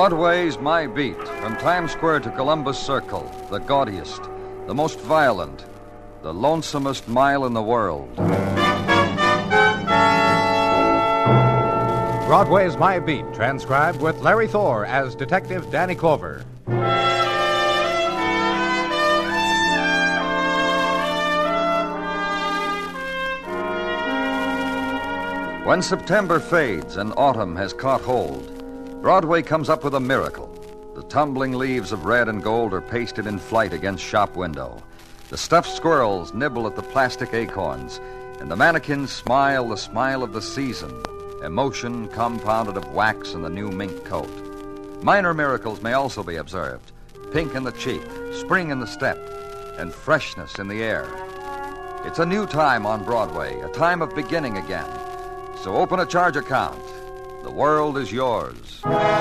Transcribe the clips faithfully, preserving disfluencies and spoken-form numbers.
Broadway's My Beat, from Times Square to Columbus Circle, the gaudiest, the most violent, the lonesomest mile in the world. Broadway's My Beat, transcribed with Larry Thor as Detective Danny Clover. When September fades and autumn has caught hold, Broadway comes up with a miracle. The tumbling leaves of red and gold are pasted in flight against shop window. The stuffed squirrels nibble at the plastic acorns, and the mannequins smile the smile of the season, emotion compounded of wax and the new mink coat. Minor miracles may also be observed. Pink in the cheek, spring in the step, and freshness in the air. It's a new time on Broadway, a time of beginning again. So open a charge account. The world is yours.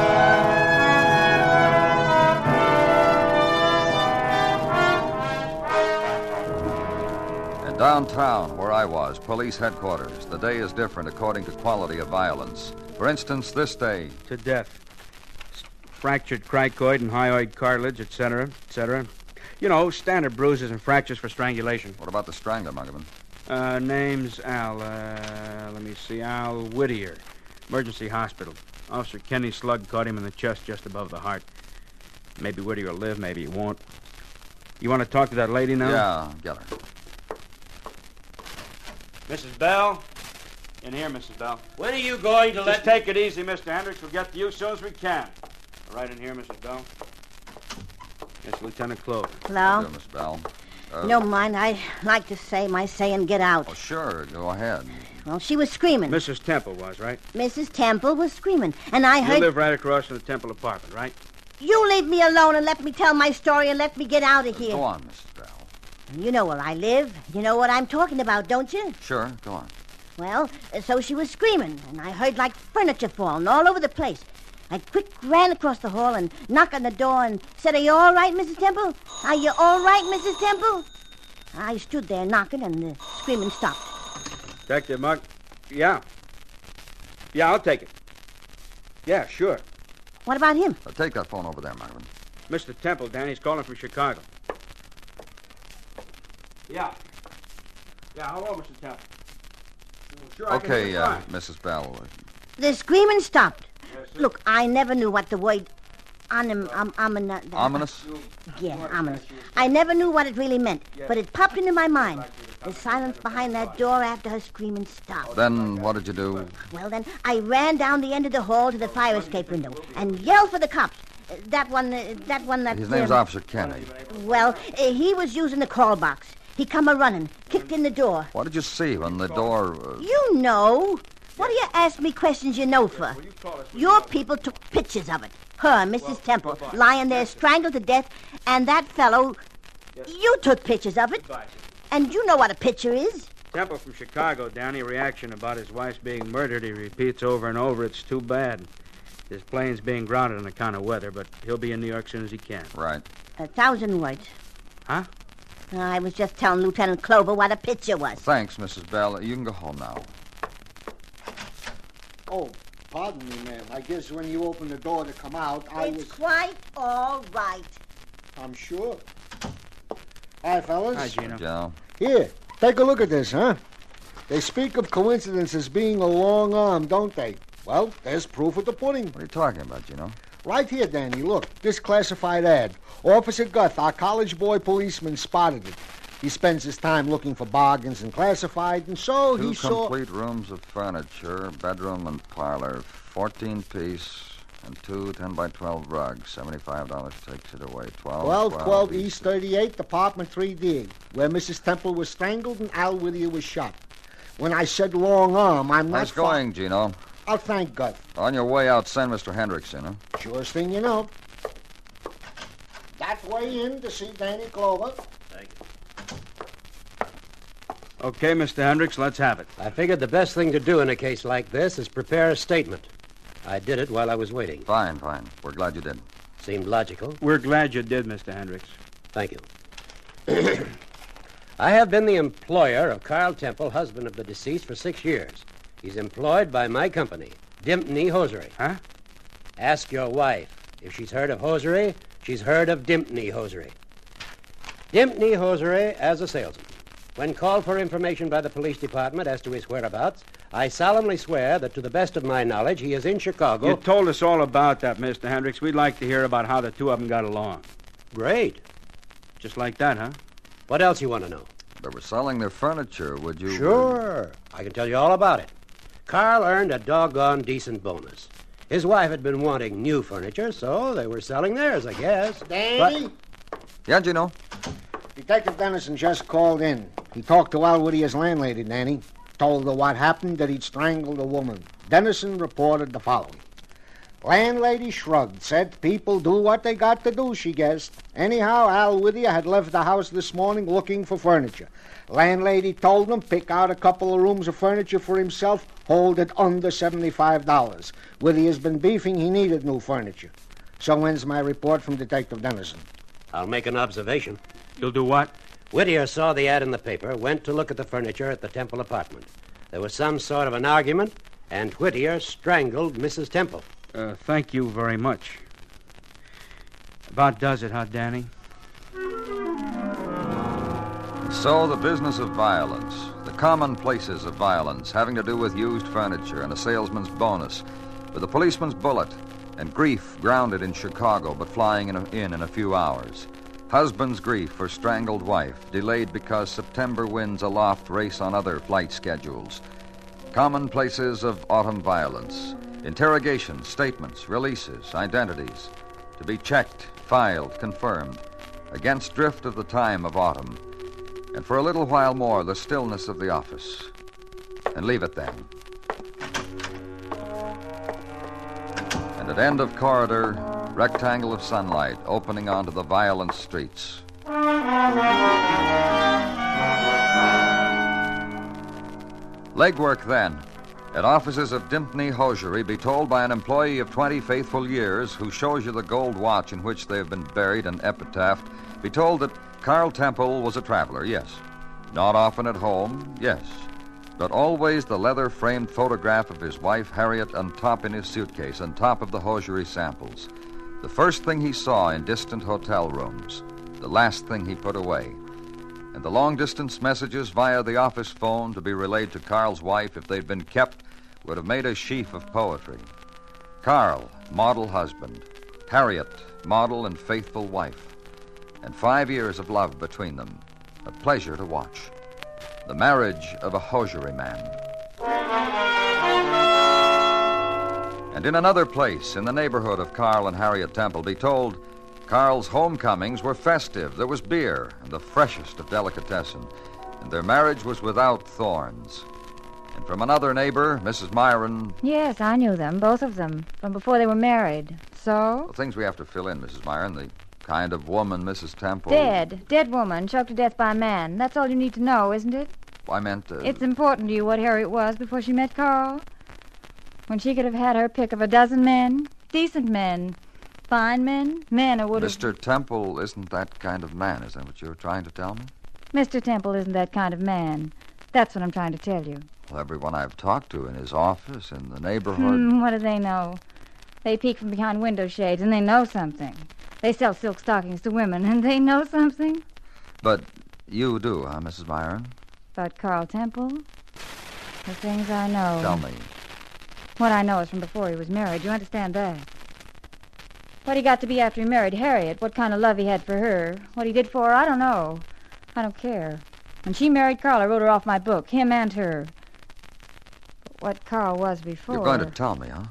And downtown, where I was, police headquarters, the day is different according to quality of violence. For instance, this day. To death. Fractured cricoid and hyoid cartilage, et cetera, et cetera. You know, standard bruises and fractures for strangulation. What about the strangler, Muggavan? Uh, name's Al, uh, let me see, Al Whittier. Emergency hospital. Officer Kenny Slug caught him in the chest just above the heart. Maybe Whittier will live, maybe he won't. You want to talk to that lady now? Yeah, get her. Missus Bell? In here, Missus Bell. When are you going to Just let... take it easy, Mister Hendricks. We'll get to you as soon as we can. Right in here, Missus Bell. It's Lieutenant Clover. Hello? Good, Miss Bell. Uh, No mind, I'd like to say my say and get out. Oh, sure, go ahead. Well, she was screaming. Missus Temple was, right? Missus Temple was screaming, and I You heard... live right across from the Temple apartment, right? You leave me alone and let me tell my story and let me get out of here. Go on, Missus Bell. You know where I live. You know what I'm talking about, don't you? Sure, go on. Well, uh, so she was screaming, and I heard like furniture falling all over the place. I quick ran across the hall and knocked on the door and said, "Are you all right, Missus Temple? Are you all right, Missus Temple?" I stood there knocking, and the screaming stopped. Detective Mug? Yeah. Yeah, I'll take it. Yeah, sure. What about him? Uh, take that phone over there, Muggavan. Mister Temple, Danny's calling from Chicago. Yeah. Yeah, hello, Mister Temple. Sure, I can Okay, hear uh, fine. Missus Bell. The screaming stopped. Yes, sir. Look, I never knew what the word... Onim, um, omin, Ominous? Yeah, ominous. I never knew what it really meant, but it popped into my mind. The silence behind that door after her screaming stopped. Then what did you do? Well, then, I ran down the end of the hall to the fire escape window and yelled for the cops. Uh, that one, uh, that one that... His name's um, Officer Kenny. Well, uh, he was using the call box. He come a-running, kicked in the door. What did you see when the door... Uh... You know. What do you ask me questions you know for? Your people took pictures of it. Her, Missus Temple, lying there strangled to death, and that fellow... You took pictures of it. And you know what a picture is. Temple from Chicago, Danny. Reaction about his wife's being murdered. He repeats over and over, it's too bad. His plane's being grounded on account of weather, but he'll be in New York as soon as he can. Right. A thousand words. Huh? I was just telling Lieutenant Clover what a picture was. Thanks, Missus Bell. You can go home now. Oh, pardon me, ma'am. I guess when you opened the door to come out, I It's was... quite all right. I'm sure. Hi, fellas. Hi, Gino. Joe. Here, take a look at this, huh? They speak of coincidence as being a long arm, don't they? Well, there's proof of the pudding. What are you talking about, Gino? Right here, Danny, look. This classified ad. Officer Guth, our college boy policeman, spotted it. He spends his time looking for bargains and classified, and so Two he saw... complete rooms of furniture, bedroom and parlor, fourteen-piece, and two ten by twelve rugs. seventy-five dollars takes it away. twelve, twelve twelve East thirty-eight, Department three D, where Missus Temple was strangled and Al Whittier was shot. When I said long arm, I'm not... Nice going, Gino. I'll thank Guth. On your way out, send Mister Hendricks in, huh? Surest thing you know. That way in to see Danny Clover. Thank you. Okay, Mister Hendricks, let's have it. I figured the best thing to do in a case like this is prepare a statement. I did it while I was waiting. Fine, fine. We're glad you did. Seemed logical. We're glad you did, Mister Hendricks. Thank you. I have been the employer of Carl Temple, husband of the deceased, for six years. He's employed by my company, Dimpney Hosiery. Huh? Ask your wife If she's heard of hosiery, she's heard of Dimpney Hosiery. Dimpney Hosiery as a salesman. When called for information by the police department as to his whereabouts, I solemnly swear that to the best of my knowledge, he is in Chicago. You told us all about that, Mister Hendricks. We'd like to hear about how the two of them got along. Great. Just like that, huh? What else you want to know? They were selling their furniture, would you... Sure. I can tell you all about it. Carl earned a doggone decent bonus. His wife had been wanting new furniture, so they were selling theirs, I guess. Danny? But... Yeah, Gino? Detective Dennison just called in. He talked to Al Whittier's landlady, Danny. Told her what happened, that he'd strangled a woman. Dennison reported the following. Landlady shrugged, said people do what they got to do, she guessed. Anyhow, Al Whittier had left the house this morning looking for furniture. Landlady told him pick out a couple of rooms of furniture for himself, hold it under seventy-five dollars. Whittier's been beefing he needed new furniture. So ends my report from Detective Dennison. I'll make an observation. You'll do what? Whittier saw the ad in the paper, went to look at the furniture at the Temple apartment. There was some sort of an argument, and Whittier strangled Missus Temple. Uh, thank you very much. About does it, huh, Danny? So the business of violence, the commonplaces of violence having to do with used furniture and a salesman's bonus, with a policeman's bullet, and grief grounded in Chicago but flying in, a, in in a few hours. Husband's grief for strangled wife, delayed because September winds aloft race on other flight schedules. Commonplaces of autumn violence. Interrogations, statements, releases, identities. To be checked, filed, confirmed. Against drift of the time of autumn. And for a little while more, the stillness of the office. And leave it then. And at end of corridor, rectangle of sunlight opening onto the violent streets. Legwork then. At offices of Dimpney Hosiery, be told by an employee of twenty faithful years who shows you the gold watch in which they have been buried and epitaphed, be told that Carl Temple was a traveler, yes. Not often at home, yes. But always the leather-framed photograph of his wife, Harriet, on top in his suitcase, on top of the hosiery samples. The first thing he saw in distant hotel rooms, the last thing he put away. And the long-distance messages via the office phone to be relayed to Carl's wife if they'd been kept would have made a sheaf of poetry. Carl, model husband. Harriet, model and faithful wife. And five years of love between them. A pleasure to watch. The marriage of a hosiery man. And in another place, in the neighborhood of Carl and Harriet Temple, be told Carl's homecomings were festive. There was beer and the freshest of delicatessen. And their marriage was without thorns. And from another neighbor, Missus Myron... Yes, I knew them, both of them, from before they were married. So? The things we have to fill in, Missus Myron. The kind of woman Missus Temple... Dead. Dead woman, choked to death by a man. That's all you need to know, isn't it? I meant... Uh... It's important to you what Harriet was before she met Carl. When she could have had her pick of a dozen men. Decent men. Fine men. Men who would have... Mister Temple isn't that kind of man. Is that what you're trying to tell me? Mister Temple isn't that kind of man. That's what I'm trying to tell you. Well, everyone I've talked to in his office, in the neighborhood... Hmm, what do they know? They peek from behind window shades, and they know something. They sell silk stockings to women, and they know something. But you do, huh, Missus Myron? About Carl Temple? The things I know. Tell me. What I know is from before he was married. You understand that? What he got to be after he married Harriet, what kind of love he had for her, what he did for her, I don't know. I don't care. When she married Carl, I wrote her off my book, him and her. But what Carl was before... You're going to tell me, huh?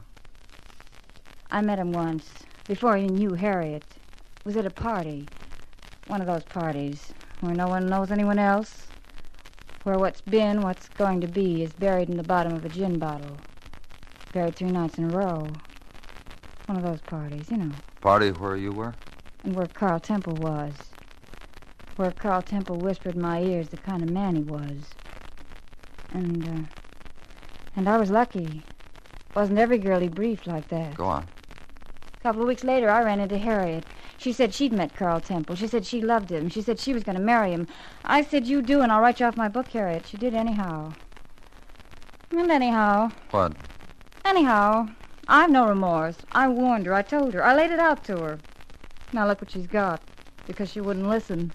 I met him once, before he knew Harriet. It was at a party. One of those parties where no one knows anyone else. Where what's been, what's going to be, is buried in the bottom of a gin bottle. Buried three nights in a row. One of those parties, you know. Party where you were? And where Carl Temple was. Where Carl Temple whispered in my ears the kind of man he was. And, uh, and I was lucky. Wasn't every girl he briefed like that. Go on. A couple of weeks later, I ran into Harriet. She said she'd met Carl Temple. She said she loved him. She said she was going to marry him. I said, you do, and I'll write you off my book, Harriet. She did anyhow. And anyhow... What? Anyhow, I've no remorse. I warned her. I told her. I laid it out to her. Now look what she's got. Because she wouldn't listen.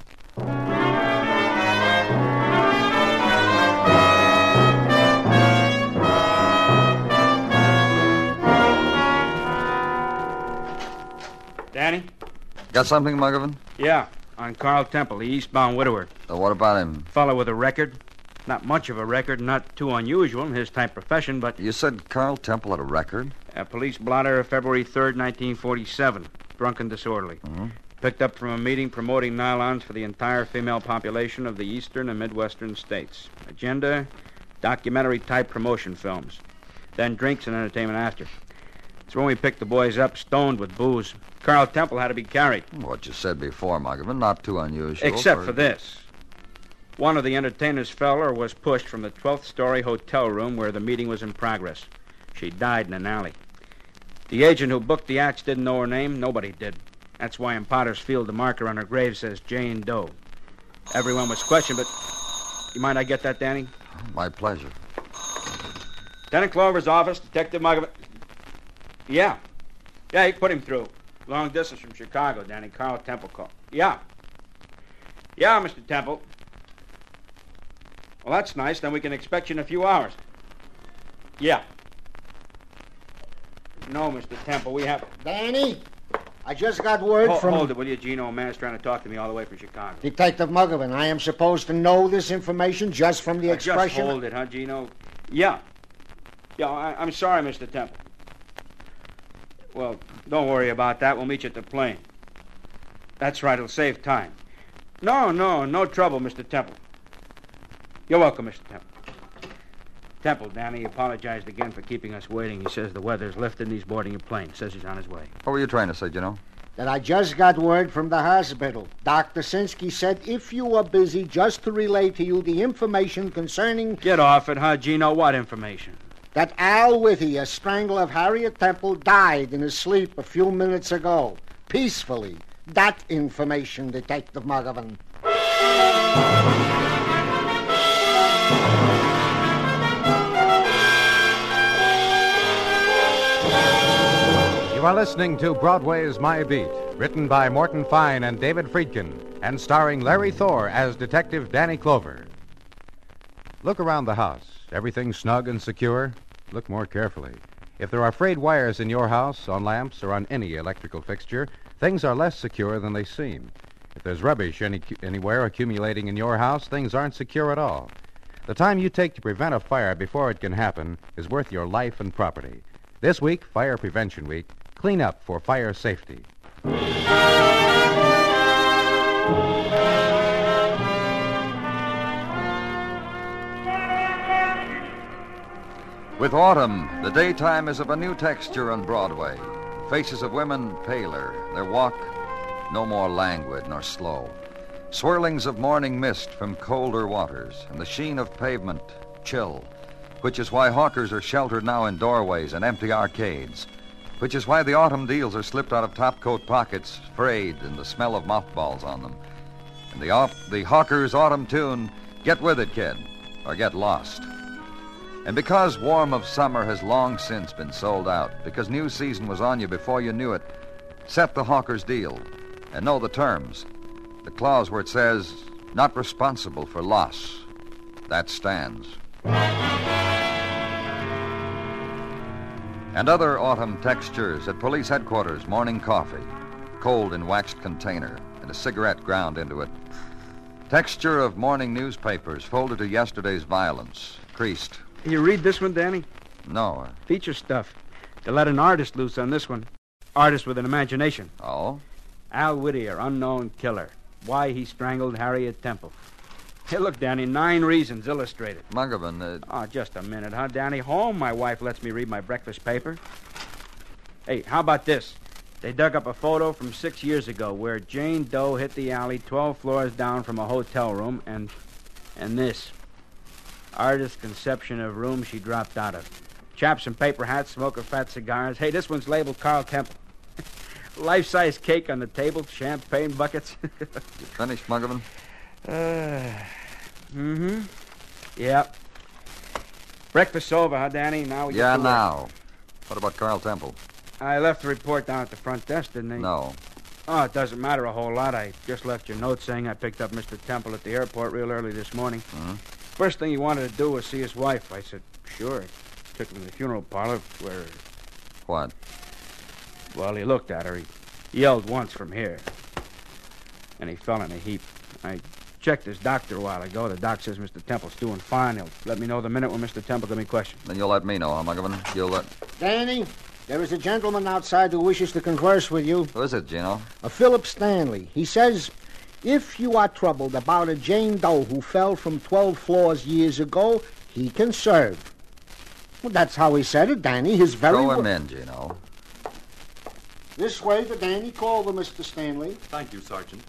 Danny? Got something, Muggavan? Yeah, on Carl Temple, the eastbound widower. Uh, what about him? Fellow with a record. Not much of a record, not too unusual in his type profession, but... You said Carl Temple had a record? A police blotter of February third, nineteen forty-seven. Drunk and disorderly. Mm-hmm. Picked up from a meeting promoting nylons for the entire female population of the eastern and midwestern states. Agenda, documentary-type promotion films. Then drinks and entertainment after. It's when we picked the boys up, stoned with booze. Carl Temple had to be carried. What you said before, Muggavan, not too unusual. Except for this. One of the entertainers fell or was pushed from the twelfth story hotel room where the meeting was in progress. She died in an alley. The agent who booked the acts didn't know her name. Nobody did. That's why in Potter's Field the marker on her grave says Jane Doe. Everyone was questioned, but... You mind I get that, Danny? My pleasure. Lieutenant Clover's office, Detective Muggavan. Yeah. Yeah, you can put him through. Long distance from Chicago, Danny. Carl Temple called. Yeah. Yeah, Mister Temple. Well, that's nice. Then we can expect you in a few hours. Yeah. No, Mister Temple, we have... Danny, I just got word Hold, from... hold it, will you, Gino? A man's trying to talk to me all the way from Chicago. Detective Muggavan, I am supposed to know this information just from the Uh, expression... Just hold it, huh, Gino? Yeah. Yeah, I, I'm sorry, Mister Temple. Well, don't worry about that. We'll meet you at the plane. That's right. It'll save time. No, no, no trouble, Mister Temple. You're welcome, Mister Temple. Temple, Danny apologized again for keeping us waiting. He says the weather's lifted and he's boarding a plane. Says he's on his way. What were you trying to say, Gino? That I just got word from the hospital. Doctor Sinsky said if you are busy, just to relay to you the information concerning... Get off it, huh, Gino? What information? That Al Whitty, a strangler of Harriet Temple, died in his sleep a few minutes ago. Peacefully. That information, Detective Muggavan. You are listening to Broadway's My Beat, written by Morton Fine and David Friedkin, and starring Larry Thor as Detective Danny Clover. Look around the house. Everything snug and secure? Look more carefully. If there are frayed wires in your house, on lamps, or on any electrical fixture, things are less secure than they seem. If there's rubbish any, anywhere accumulating in your house, things aren't secure at all. The time you take to prevent a fire before it can happen is worth your life and property. This week, Fire Prevention Week, clean up for fire safety. With autumn, the daytime is of a new texture on Broadway. Faces of women paler, their walk no more languid nor slow. Swirlings of morning mist from colder waters, and the sheen of pavement chill, which is why hawkers are sheltered now in doorways and empty arcades, which is why the autumn deals are slipped out of topcoat pockets, frayed, and the smell of mothballs on them. And the, op- the hawker's autumn tune, Get With It, Kid, or Get Lost. And because Warm of Summer has long since been sold out, because new season was on you before you knew it, set the hawker's deal and know the terms. The clause where it says, not responsible for loss. That stands. And other autumn textures at police headquarters, morning coffee, cold in waxed container, and a cigarette ground into it. Texture of morning newspapers folded to yesterday's violence, creased. You read this one, Danny? No. Feature stuff. They let an artist loose on this one. Artist with an imagination. Oh? Al Whittier, unknown killer. Why he strangled Harriet Temple. Hey, look, Danny, nine reasons illustrated. Muggavan, uh... Oh, just a minute, huh, Danny? Home, my wife lets me read my breakfast paper. Hey, how about this? They dug up a photo from six years ago where Jane Doe hit the alley twelve floors down from a hotel room, and... and this. Artist's conception of room she dropped out of. Chaps in paper hats, smoking fat cigars. Hey, this one's labeled Carl Temple. Life-size cake on the table, champagne buckets. You finished, Muggavan? Uh, mm-hmm. Yep. Breakfast's over, huh, Danny? Now we Yeah, get to work. now. What about Carl Temple? I left the report down at the front desk, didn't I? No. Oh, it doesn't matter a whole lot. I just left your note saying I picked up Mister Temple at the airport real early this morning. Mm-hmm. First thing he wanted to do was see his wife. I said, sure. Took him to the funeral parlor where... What? Well, he looked at her. He yelled once from here. And he fell in a heap. I checked his doctor a while ago. The doc says Mister Temple's doing fine. He'll let me know the minute when Mister Temple gives me questions. Then you'll let me know, huh, McGovern? You'll let... Danny, there is a gentleman outside who wishes to converse with you. Who is it, Gino? A Philip Stanley. He says, if you are troubled about a Jane Doe who fell from twelve floors years ago, he can serve. Well, that's how he said it, Danny. His very... Throw him wo- in, Gino. This way to Danny. Call the Mister Stanley. Thank you, Sergeant.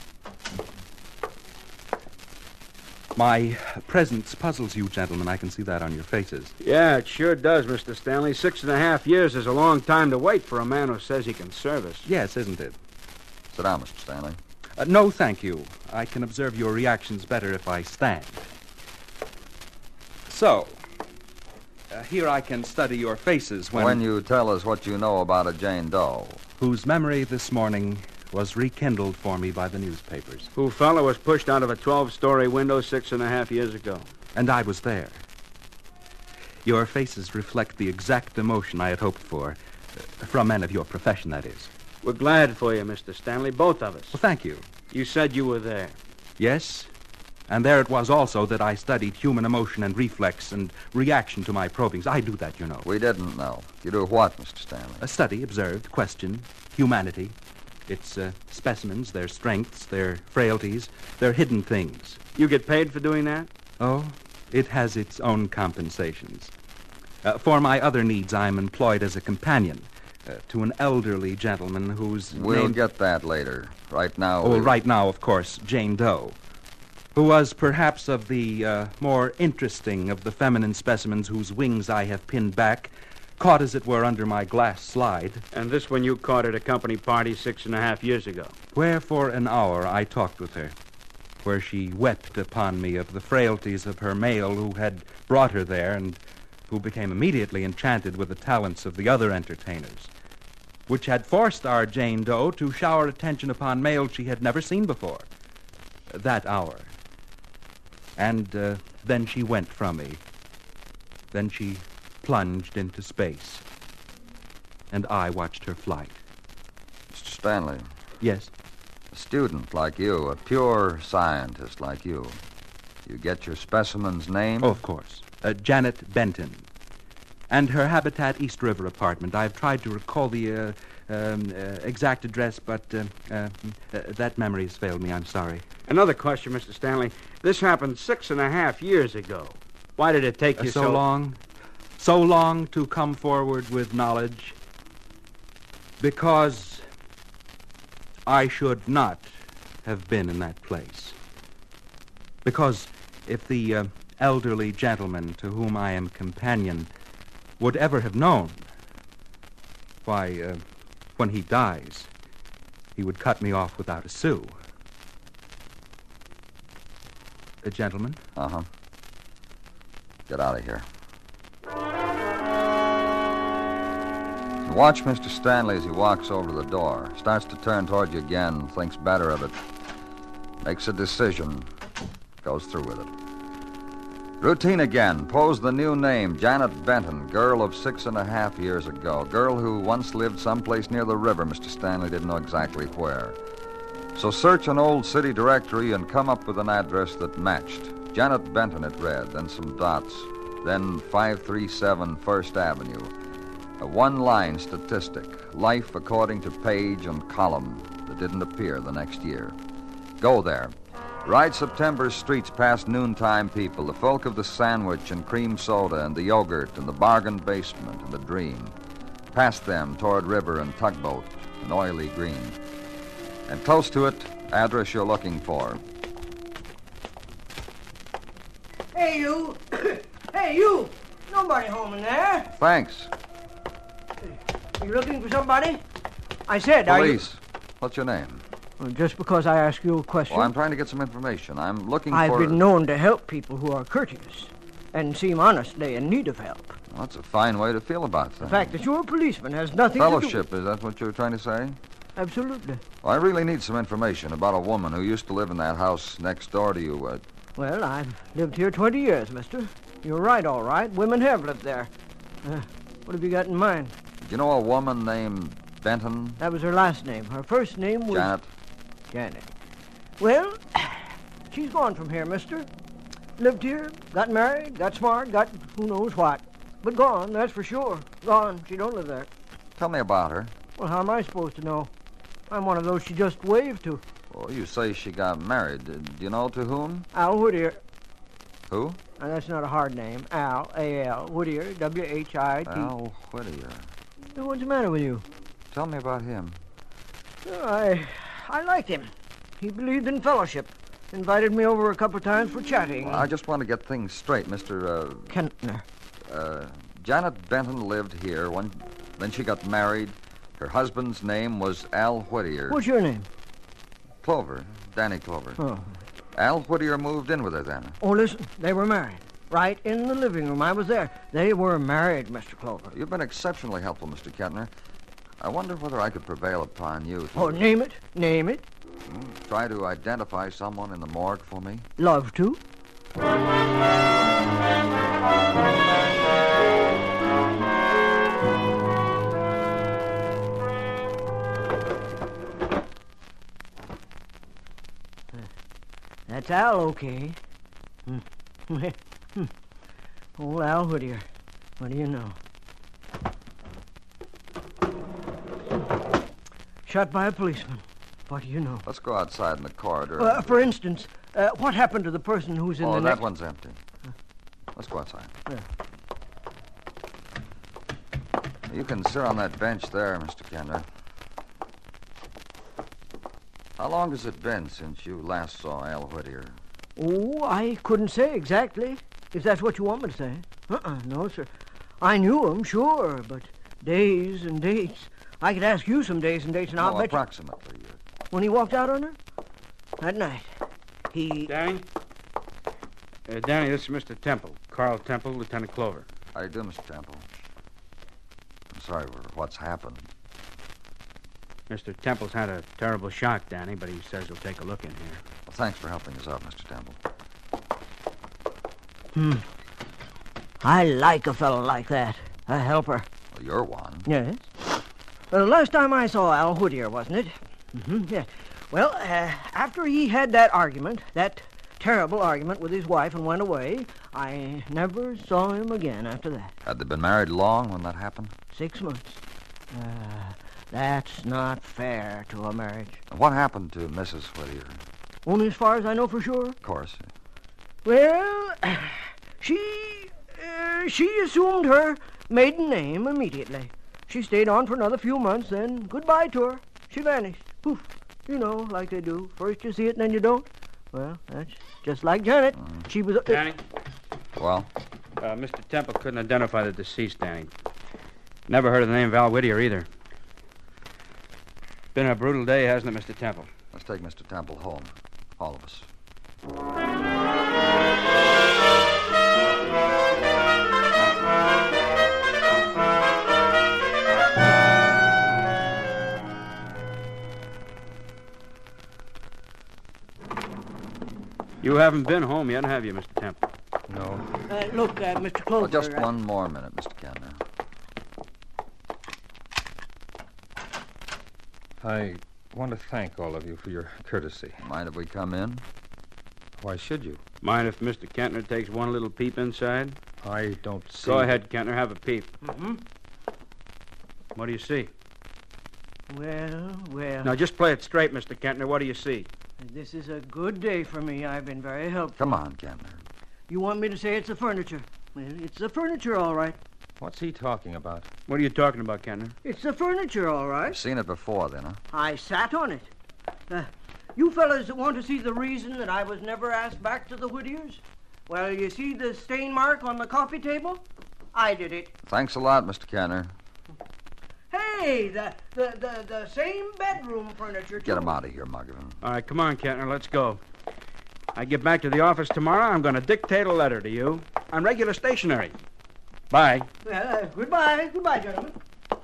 My presence puzzles you, gentlemen. I can see that on your faces. Yeah, it sure does, Mister Stanley. Six and a half years is a long time to wait for a man who says he can serve us. Yes, isn't it? Sit down, Mister Stanley. Uh, no, thank you. I can observe your reactions better if I stand. So, uh, here I can study your faces when... When you tell us what you know about a Jane Doe. Whose memory this morning was rekindled for me by the newspapers. Who fella was pushed out of a twelve-story window six and a half years ago. And I was there. Your faces reflect the exact emotion I had hoped for. Uh, from men of your profession, that is. We're glad for you, Mister Stanley, both of us. Well, thank you. You said you were there. Yes, and there it was also that I studied human emotion and reflex and reaction to my probings. I do that, you know. We didn't know. You do what, Mister Stanley? A study, observed, question, humanity, its uh, specimens, their strengths, their frailties, their hidden things. You get paid for doing that? Oh, it has its own compensations. Uh, for my other needs, I'm employed as a companion uh, to an elderly gentleman whose We'll name... get that later. Right now... Oh, well, we- right now, of course, Jane Doe, who was perhaps of the uh, more interesting of the feminine specimens whose wings I have pinned back, caught as it were under my glass slide, And this one you caught at a company party six and a half years ago. where for an hour I talked with her, where she wept upon me of the frailties of her male who had brought her there and who became immediately enchanted with the talents of the other entertainers, which had forced our Jane Doe to shower attention upon males she had never seen before. That hour. And uh, then she went from me. Then she plunged into space. And I watched her flight. Mister Stanley, Yes? a student like you, a pure scientist like you, you get your specimen's name? Oh, of course. Uh, Janet Benton. And her Habitat East River apartment. I've tried to recall the uh, um, uh, exact address, but uh, uh, uh, that memory has failed me. I'm sorry. Another question, Mister Stanley. This happened six and a half years ago. Why did it take Uh, you so so... long, so long to come forward with knowledge? Because I should not have been in that place. Because if the uh, elderly gentleman to whom I am companion would ever have known, why, uh, when he dies, he would cut me off without a sou. A gentleman? Uh-huh. Get out of here. Watch Mister Stanley as he walks over to the door. Starts to turn toward you again, thinks better of it. Makes a decision. Goes through with it. Routine again. Pose the new name, Janet Benton, girl of six and a half years ago. Girl who once lived someplace near the river. Mister Stanley didn't know exactly where. So search an old city directory and come up with an address that matched. Janet Benton, it read, then some dots. Then five three seven First Avenue. A one-line statistic, life according to page and column, that didn't appear the next year. Go there. Ride September's streets past noontime people, the folk of the sandwich and cream soda and the yogurt and the bargain basement and the dream. Past them toward river and tugboat and oily green. And close to it, address you're looking for. Hey, you. Hey, you. Nobody home in there. Thanks. You looking for somebody? I said, are you... Police. What's your name? Well, just because I ask you a question. Well, I'm trying to get some information. I'm looking I've for... been known to help people who are courteous. and seem honestly in need of help. Well, that's a fine way to feel about things. The fact that you're a policeman has nothing Fellowship, to do... is that what you're trying to say? Absolutely. Well, I really need some information about a woman who used to live in that house next door to you. Uh, Well, I've lived here twenty years, mister. You're right, all right. Women have lived there. Uh, what have you got in mind? do you know a woman named Benton? That was her last name. Her first name was... Janet? Janet. Well, she's gone from here, mister. Lived here, got married, got smart, got who knows what. But gone, that's for sure. Gone. She don't live there. Tell me about her. Well, how am I supposed to know? I'm one of those she just waved to. Well, you say she got married. Uh, Do you know to whom? Al Whittier. Who? Now, that's not a hard name. Al, A L, Whittier, W H I T. Al Whittier. Now, what's the matter with you? Tell me about him. Well, I, I liked him. He believed in fellowship. Invited me over a couple of times for chatting. Well, I just want to get things straight, Mister Uh, Kentner. uh, Janet Benton lived here. One, then she got married. Her husband's name was Al Whittier. What's your name? Clover. Danny Clover. Oh. Al Whittier moved in with her then. Oh, listen, they were married. Right in the living room. I was there. They were married, Mister Clover. You've been exceptionally helpful, Mister Kentner. I wonder whether I could prevail upon you to Oh, name it. Name it. hmm, try to identify someone in the morgue for me. Love to. That's Al, okay. Hmm. Hmm. Old Al Whittier. What do you know? Shot by a policeman. What do you know? Let's go outside in the corridor. Uh, for instance, uh, what happened to the person who's in oh, the that next... one's empty. Let's go outside. Yeah. You can sit on that bench there, Mister Kentner. How long has it been since you last saw Al Whittier? Oh, I couldn't say exactly, if that's what you want me to say. Uh-uh, no, sir. I knew him, sure, but days and dates. I could ask you some days and dates, and I'll no, bet approximately. you... When he walked out on her? That night. He... Danny? Uh, Danny, this is Mister Temple. Carl Temple, Lieutenant Clover. How do you do, Mister Temple? I'm sorry for what's happened. Mister Temple's had a terrible shock, Danny, but he says he'll take a look in here. Well, thanks for helping us out, Mister Temple. Hmm. I like a fellow like that. A helper. Well, you're one. Yes. Well, the last time I saw Al Whittier, wasn't it? Mm-hmm, yeah. Well, uh, after he had that argument, that terrible argument with his wife and went away, I never saw him again after that. Had they been married long when that happened? Six months. Uh, that's not fair to a marriage. And what happened to Missus Whittier? Only as far as I know for sure. Of course. Well, she, uh, she assumed her maiden name immediately. She stayed on for another few months, then goodbye to her. She vanished. Poof. You know, like they do. First you see it, and then you don't. Well, that's just like Janet. Mm. She was... Uh, Danny? Well? Uh, Mister Temple couldn't identify the deceased, Danny. Never heard of the name of Al Whittier either. Been a brutal day, hasn't it, Mister Temple? Let's take Mister Temple home. All of us. You haven't been home yet, have you, Mister Temple? No. uh, look, uh, Mister Clover... Well, just uh, one more minute, Mister Kentner. I want to thank all of you for your courtesy. Mind if we come in? Why should you? Mind if Mister Kentner takes one little peep inside? I don't see... Go ahead, Kentner, have a peep. Mm-hmm. What do you see? Well, well... Now, just play it straight, Mister Kentner. What do you see? This is a good day for me. I've been very helpful. Come on, Kentner. You want me to say it's the furniture? Well, it's the furniture, all right. What's he talking about? What are you talking about, Kentner? It's the furniture, all right. You've seen it before, then, huh? I sat on it. Uh, you fellas that want to see the reason that I was never asked back to the Whittiers? Well, you see the stain mark on the coffee table? I did it. Thanks a lot, Mister Kentner. Hey, the the, the, the same bedroom furniture, too. Get him out of here, Muggavan. All right, come on, Kentner, let's go. I get back to the office tomorrow, I'm going to dictate a letter to you. on regular stationery. Bye. Well, uh, goodbye. Goodbye, gentlemen.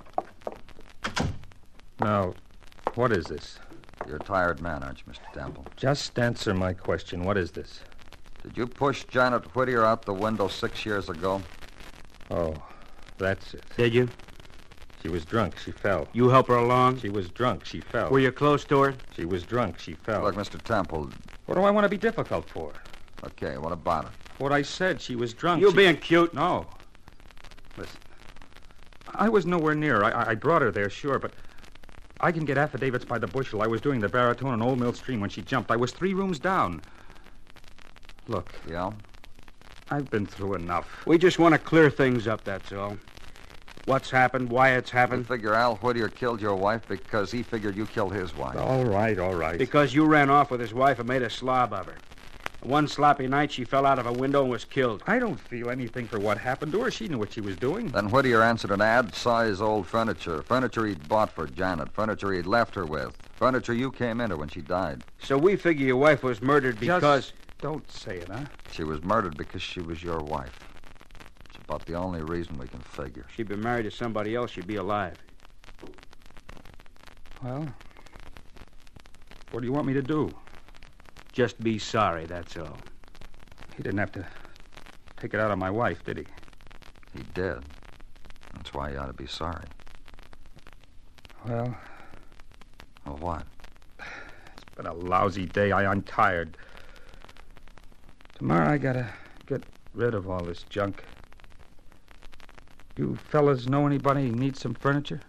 Now, what is this? You're a tired man, aren't you, Mister Temple? Just answer my question. What is this? Did you push Janet Whittier out the window six years ago? Oh, that's it. Did you? She was drunk. She fell. You help her along? She was drunk. She fell. Were you close to her? She was drunk. She fell. Look, Mister Temple. What do I want to be difficult for? Okay, what about it? What I said. She was drunk. You she... being cute? No. Listen. I was nowhere near. I, I brought her there, sure, but I can get affidavits by the bushel. I was doing the baritone on Old Mill Stream when she jumped. I was three rooms down. Look. Yeah? I've been through enough. We just want to clear things up, that's all. What's happened, why it's You happened. figure Al Whittier killed your wife because he figured you killed his wife. All right, all right. Because you ran off with his wife and made a slob of her. One sloppy night, she fell out of a window and was killed. I don't feel anything for what happened to her. She knew what she was doing. Then Whittier answered an ad, saw his old furniture. Furniture he'd bought for Janet. Furniture he'd left her with. Furniture you came into when she died. So we figure your wife was murdered because... Just don't say it, huh? She was murdered because she was your wife. It's about the only reason we can figure. If she'd been married to somebody else, she'd be alive. Well, what do you want me to do? Just be sorry, that's all. He didn't have to take it out on my wife, did he? He did. That's why you ought to be sorry. Well... Well, what? It's been a lousy day. I, I'm tired. Tomorrow I gotta get rid of all this junk. You fellas know anybody who needs some furniture?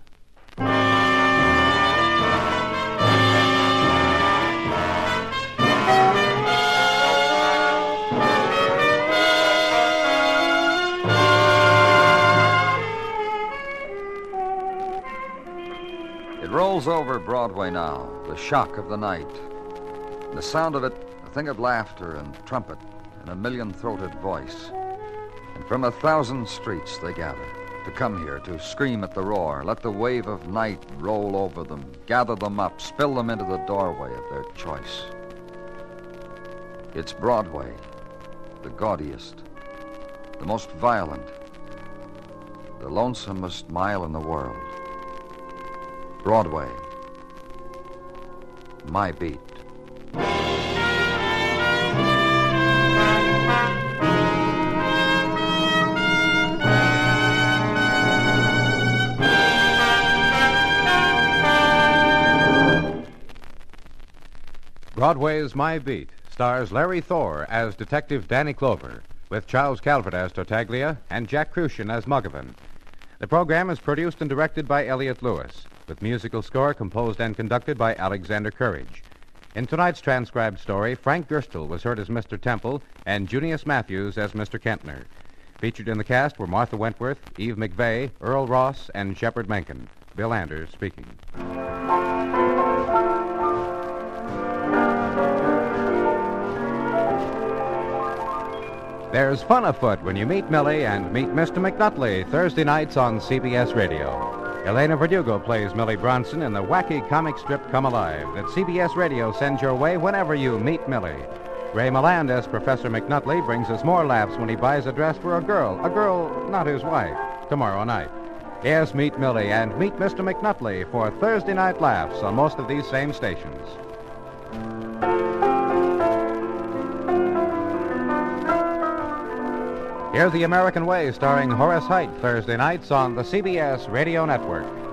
It rolls over Broadway now, the shock of the night. The sound of it, a thing of laughter and trumpet and a million-throated voice. And from a thousand streets they gather to come here to scream at the roar, let the wave of night roll over them, gather them up, spill them into the doorway of their choice. It's Broadway, the gaudiest, the most violent, the lonesomest mile in the world. Broadway, my beat. Broadway's My Beat stars Larry Thor as Detective Danny Clover, with Charles Calvert as Tartaglia and Jack Crucian as Muggavan. The program is produced and directed by Elliott Lewis, with musical score composed and conducted by Alexander Courage. In tonight's transcribed story, Frank Gerstle was heard as Mister Temple and Junius Matthews as Mister Kentner. Featured in the cast were Martha Wentworth, Eve McVeigh, Earl Ross, and Shepard Menken. Bill Anders speaking. There's fun afoot when you meet Millie and meet Mister McNutley Thursday nights on C B S Radio. Elena Verdugo plays Millie Bronson in the wacky comic strip Come Alive that C B S Radio sends your way whenever you meet Millie. Ray Milland as Professor McNutley brings us more laughs when he buys a dress for a girl, a girl not his wife, tomorrow night. Yes, meet Millie and meet Mister McNutley for Thursday night laughs on most of these same stations. Hear The American Way starring Horace Heidt Thursday nights on the C B S Radio Network.